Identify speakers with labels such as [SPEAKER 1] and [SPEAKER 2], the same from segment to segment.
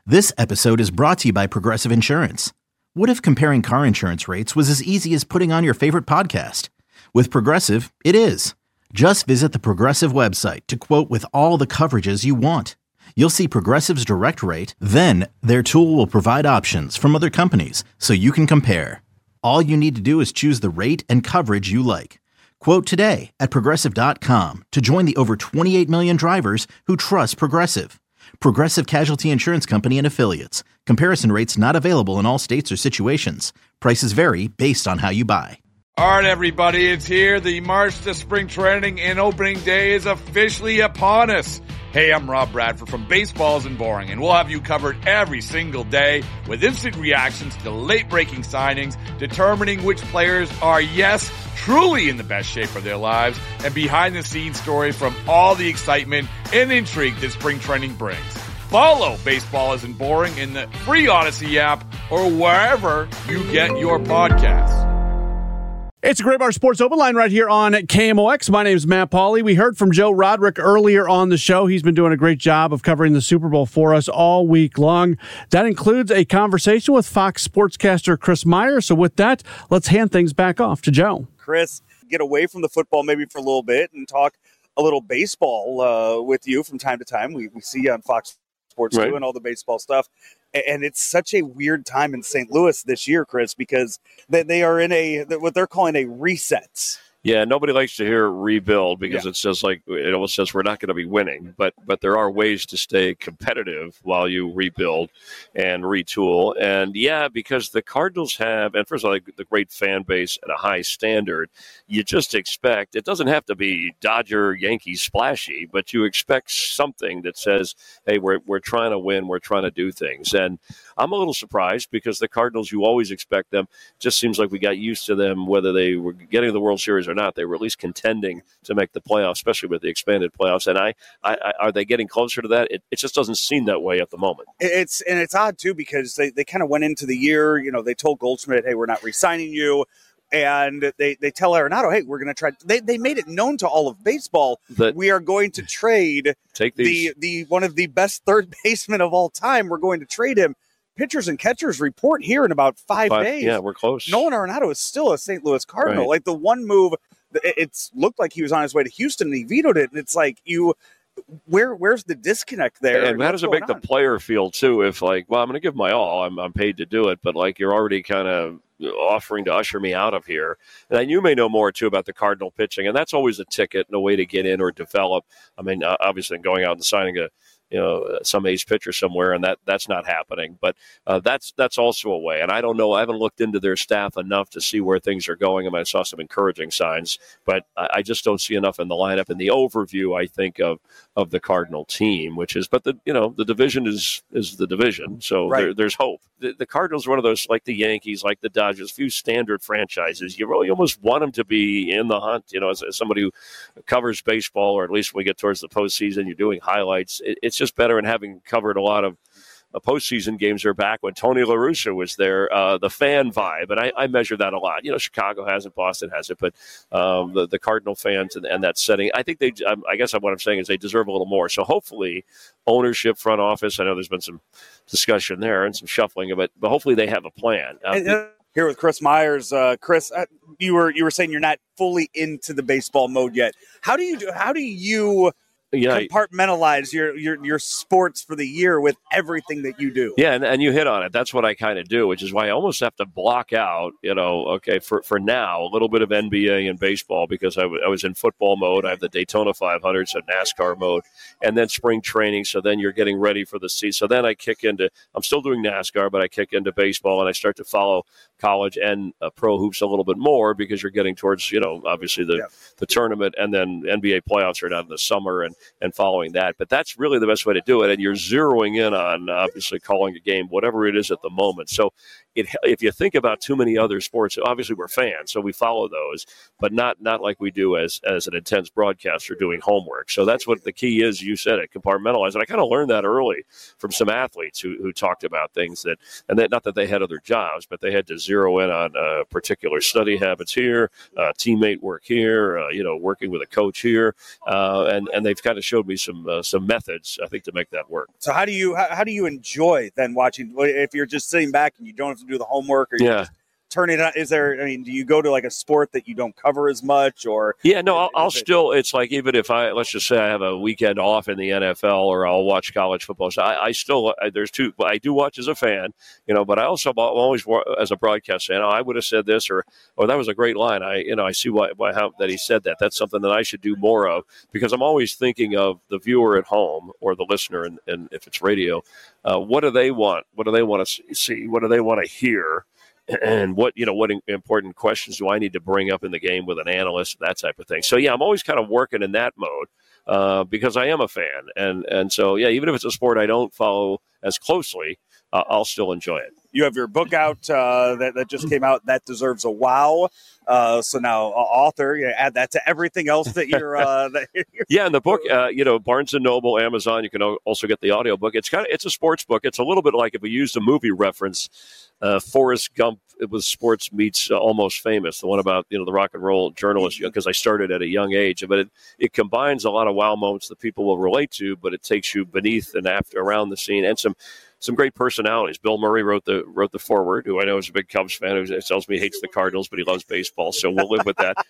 [SPEAKER 1] This episode is brought to you by Progressive Insurance. What if comparing car insurance rates was as easy as putting on your favorite podcast? With Progressive, it is. Just visit the Progressive website to quote with all the coverages you want. You'll see Progressive's direct rate, then their tool will provide options from other companies so you can compare. All you need to do is choose the rate and coverage you like. Quote today at Progressive.com to join the over 28 million drivers who trust Progressive. Progressive Casualty Insurance Company and Affiliates. Comparison rates not available in all states or situations. Prices vary based on how you buy.
[SPEAKER 2] All right, everybody, it's here. The March to Spring Training and Opening Day is officially upon us. Hey, I'm Rob Bradford from Baseball Isn't Boring, and we'll have you covered every single day with instant reactions to late-breaking signings, determining which players are, yes, truly in the best shape of their lives, and behind-the-scenes story from all the excitement and intrigue that spring training brings. Follow Baseball Isn't Boring in the free Odyssey app or wherever you get your podcasts.
[SPEAKER 3] It's a Graybar Sports Open Line right here on KMOX. My name is Matt Pauley. We heard from Joe Roderick earlier on the show. He's been doing a great job of covering the Super Bowl for us all week long. That includes a conversation with Fox sportscaster Chris Meyer. So with that, let's hand things back off to Joe.
[SPEAKER 4] Chris, get away from the football maybe for a little bit and talk a little baseball with you from time to time. We see you on Fox Sports doing all the baseball stuff. And it's such a weird time in St. Louis this year, Chris, because they are in what they're calling a reset.
[SPEAKER 5] Yeah, nobody likes to hear rebuild because it's just like it almost says we're not going to be winning. But there are ways to stay competitive while you rebuild and retool. And because the Cardinals have, and first of all, the great fan base at a high standard, you just expect, it doesn't have to be Dodger, Yankees splashy, but you expect something that says, hey, we're trying to win, we're trying to do things. And I'm a little surprised because the Cardinals, you always expect them, just seems like we got used to them, whether they were getting to the World Series or not, they were at least contending to make the playoffs, especially with the expanded playoffs. And I are they getting closer to that? It just doesn't seem that way at the moment.
[SPEAKER 4] It's odd too because they kind of went into the year. They told Goldschmidt, "Hey, we're not re-signing you," and they tell Arenado, "Hey, we're going to try." They made it known to all of baseball that we are going to trade the one of the best third basemen of all time. We're going to trade him. Pitchers and catchers report here in about 5 days.
[SPEAKER 5] Yeah, we're close.
[SPEAKER 4] Nolan Arenado is still a St. Louis Cardinal.
[SPEAKER 5] Right.
[SPEAKER 4] Like the one move, it looked like he was on his way to Houston and he vetoed it. And it's like where's the disconnect there?
[SPEAKER 5] And how does it make the player feel too? If I'm going to give my all, I'm paid to do it, but you're already kind of offering to usher me out of here. And you may know more too about the Cardinal pitching, and that's always a ticket and a way to get in or develop. I mean, obviously going out and signing some ace pitcher somewhere, and that's not happening. But that's also a way. And I don't know. I haven't looked into their staff enough to see where things are going. I mean, I saw some encouraging signs, but I just don't see enough in the lineup. And the overview, I think, of the Cardinal team, which is, but the division is the division, so there's hope. The Cardinals are one of those, like the Yankees, like the Dodgers, few standard franchises. You really almost want them to be in the hunt. As somebody who covers baseball, or at least when we get towards the postseason, you're doing highlights. It's just better, and having covered a lot of postseason games are back when Tony La Russa was there, the fan vibe, and I measure that a lot. Chicago has it, Boston has it, but the Cardinal fans and that setting, I think I guess what I'm saying is they deserve a little more. So hopefully ownership, front office, I know there's been some discussion there and some shuffling of it, but hopefully they have a plan.
[SPEAKER 4] Here with Chris Myers. Chris, you were saying you're not fully into the baseball mode yet. How do you compartmentalize your sports for the year with everything that you do?
[SPEAKER 5] Yeah, and you hit on it. That's what I kind of do, which is why I almost have to block out, for now, a little bit of NBA and baseball because I was in football mode. I have the Daytona 500, so NASCAR mode, and then spring training, so then you're getting ready for the season. So then I kick into – I'm still doing NASCAR, but I kick into baseball, and I start to follow college and pro hoops a little bit more because you're getting towards, obviously the tournament, and then NBA playoffs are down in the summer and following that. But that's really the best way to do it. And you're zeroing in on obviously calling a game, whatever it is at the moment. So if you think about too many other sports, obviously we're fans, so we follow those, but not like we do as an intense broadcaster doing homework. So that's what the key is. You said it, compartmentalize. And I kind of learned that early from some athletes who talked about things that not that they had other jobs, but they had to zero in on particular study habits here, teammate work here, working with a coach here, and they've kind of showed me some methods, I think, to make that work.
[SPEAKER 4] So how do you enjoy then watching, if you're just sitting back and you don't have to do the homework, or you just turn it on? Do you go to like a sport that you don't cover as much, or?
[SPEAKER 5] Yeah, no, I'll still, it's like, even if let's just say I have a weekend off in the NFL, or I'll watch college football. So I still, there's two, I do watch as a fan, but I also always, as a broadcaster, I would have said this, or that was a great line. I see how that he said that. That's something that I should do more of, because I'm always thinking of the viewer at home or the listener, and if it's radio, what do they want? What do they want to see? What do they want to hear? And what important questions do I need to bring up in the game with an analyst, that type of thing. So, I'm always kind of working in that mode because I am a fan. And so, even if it's a sport I don't follow as closely, I'll still enjoy it.
[SPEAKER 4] You have your book out that just came out, That Deserves a Wow. So now, author, you add that to everything else that you're.
[SPEAKER 5] And the book, Barnes & Noble, Amazon. You can also get the audiobook. It's a sports book. It's a little bit like, if we used a movie reference, Forrest Gump. It was sports meets Almost Famous, the one about the rock and roll journalist, because I started at a young age. But it combines a lot of wow moments that people will relate to, but it takes you beneath and around the scene, and some great personalities. Bill Murray wrote the foreword, who I know is a big Cubs fan, who tells me he hates the Cardinals, but he loves baseball, so we'll live with that.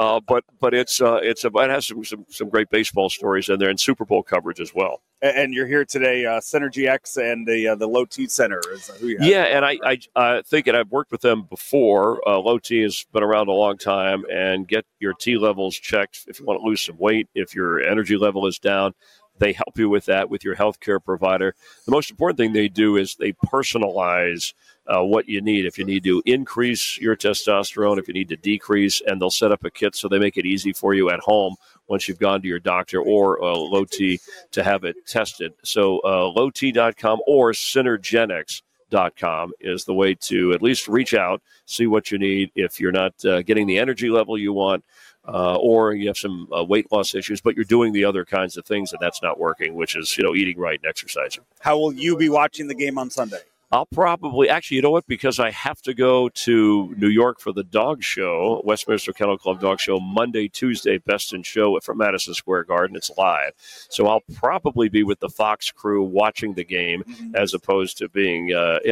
[SPEAKER 5] But it has some great baseball stories in there, and Super Bowl coverage as well.
[SPEAKER 4] And you're here today, Synergy X and the Low T Center is who you have.
[SPEAKER 5] Yeah, and I think, and I've worked with them before. Low T has been around a long time, and get your T levels checked if you want to lose some weight, if your energy level is down. They help you with that with your healthcare provider. The most important thing they do is they personalize what you need. If you need to increase your testosterone, if you need to decrease, and they'll set up a kit so they make it easy for you at home once you've gone to your doctor or Low T to have it tested. So lowt.com or Synergenics.com is the way to at least reach out, see what you need if you're not getting the energy level you want, or you have some weight loss issues, but you're doing the other kinds of things and that's not working, which is eating right and exercising.
[SPEAKER 4] How will you be watching the game on Sunday?
[SPEAKER 5] I'll probably, actually, you know what, because I have to go to New York for the dog show, Westminster Kennel Club dog show, Monday, Tuesday, Best in Show from Madison Square Garden. It's live. So I'll probably be with the Fox crew watching the game as opposed to being,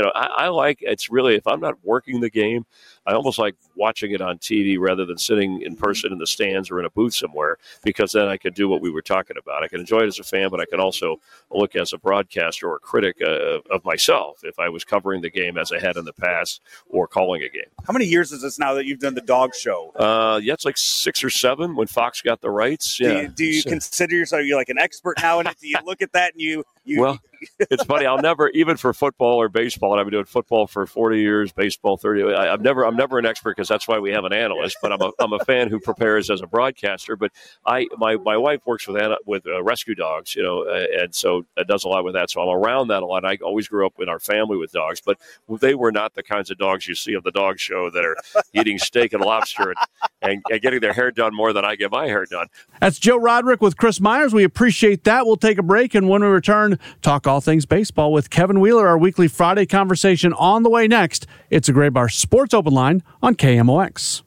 [SPEAKER 5] I like, it's really, if I'm not working the game, I almost like watching it on TV rather than sitting in person in the stands or in a booth somewhere, because then I can do what we were talking about. I can enjoy it as a fan, but I can also look as a broadcaster or a critic of myself if I was covering the game as I had in the past or calling a game.
[SPEAKER 4] How many years is this now that you've done the dog show?
[SPEAKER 5] It's like 6 or 7 when Fox got the rights. Yeah.
[SPEAKER 4] Do you consider yourself, you're like an expert now in it? Do you look at that and you
[SPEAKER 5] well, it's funny. I'll never, even for football or baseball, and I've been doing football for 40 years, baseball 30. I'm never an expert, because that's why we have an analyst. But I'm a fan who prepares as a broadcaster. But my wife works with rescue dogs, and so it does a lot with that. So I'm around that a lot. I always grew up in our family with dogs, but they were not the kinds of dogs you see on the dog show that are eating steak and lobster and getting their hair done more than I get my hair done.
[SPEAKER 3] That's Joe Roderick with Chris Myers. We appreciate that. We'll take a break, and when we return, talk all things baseball with Kevin Wheeler. Our weekly Friday conversation on the way next. It's a Graybar Sports Open Line on KMOX.